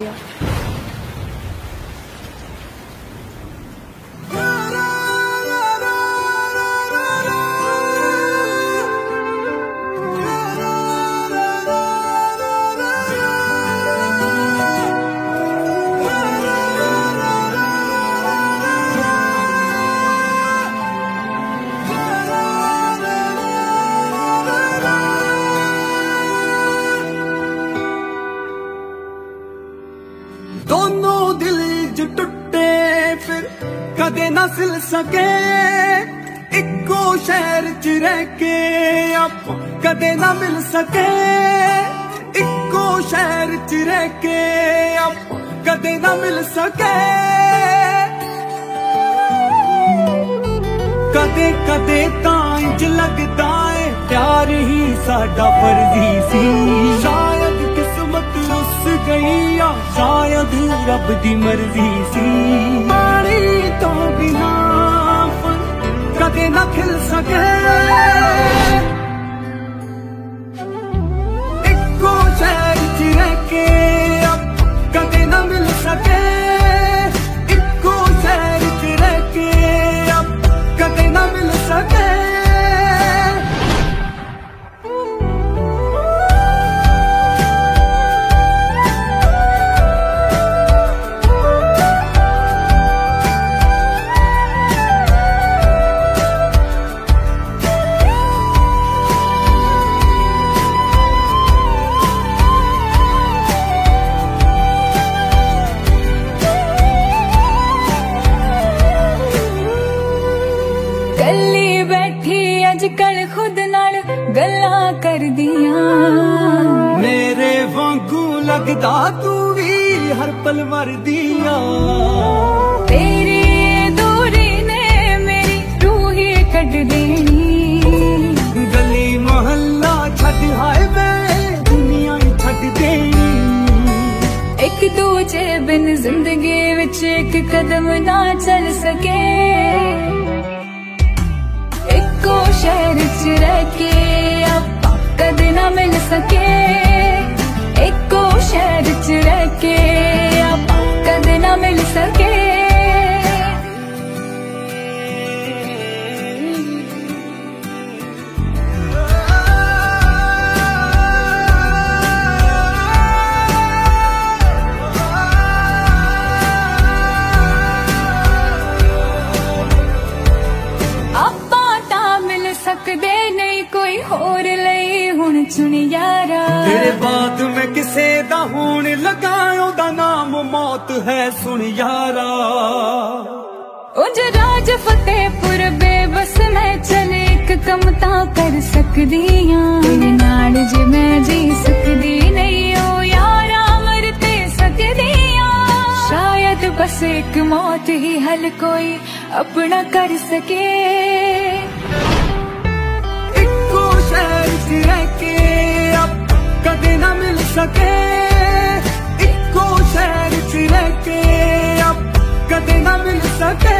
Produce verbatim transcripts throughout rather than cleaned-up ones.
दोनों दिल जो टुटे फिर कदे ना सिल सके, इक्को शहर च रह के आप कदे ना मिल सके, इक्को शहर च रह के आप कदे ना मिल सके। कदे कदे तां इंज लगदा है प्यार ही साडा फर्जी सी, शायद किस्मत रुस गई या शायद रब दी मर्जी सी। पानी तो बिना कदे ना खिल सके, इक्को शहर च रह के अब कदे ना मिल सके, इक्को शहर च रह के अब कदे ना मिल सके। अजकल खुद नाल गल्लां करदियां, मेरे वांगू लगदा तू भी हर पल मरदियां। तेरी दूरी ने मेरी रूह ही कट देनी, गली मोहल्ला छड़ हाय वे दुनिया ही छड़ देनी। एक दूजे बिन जिंदगी विच एक कदम ना चल सके, इक्को शहर च रह के आपां कदे ना मिल सके, इक्को शहर च रह के आपां कदे ना मिल सके। सकदे नहीं कोई होर लई हुण चुन यारा, तेरे बाद मैं किसे दा होण लगा, ओदा नाम मौत है सुन यारा। उज राज फतेहपुर बेबस मैं चले एक कम तां कर सकदियां, तेरे नाल जे मैं जी सकदी नहीं ओ यारा मर ते सकदियां। शायद बस एक मौत ही हल कोई अपना कर सके, रह के अब कदे ना मिल सके, इक्को शहर च रह के अब कदे ना मिल सके।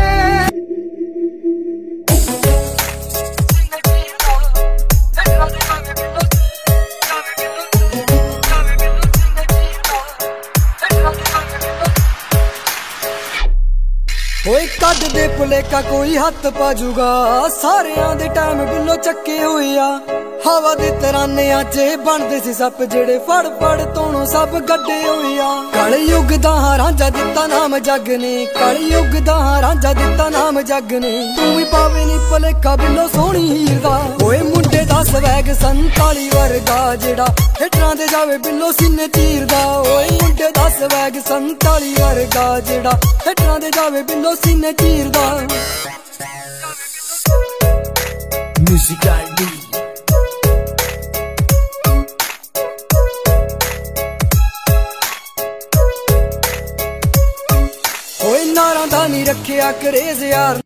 ओए कद दे भुलेखा कोई हथ पाजूगा, सारियां दे टाइम बिलो चक्के होए आ। हवा दे तराने अजे बनदे सी सप जेड़े फड़ फड़ तोणों सब गड्डे होए आ। कल युग दा रांझा दिता नाम जग ने, कल युग दा रांझा दिता नाम जग ने। तू ही पावे नी भुलेखा बिलो सोहनी हीर दा, ओए मुंडे दा स्वैग संताली वर्गा जेड़ा हिटरां दे जावे बिलो सीने चीरदा। ओए मुंडे दा स्वैग संताली वर्गा जेड़ा हिटरां दे जावे बिलो सीने चीरदा। म्यूजिक आईडी ओए नारां दा नी रखिया करेज यार।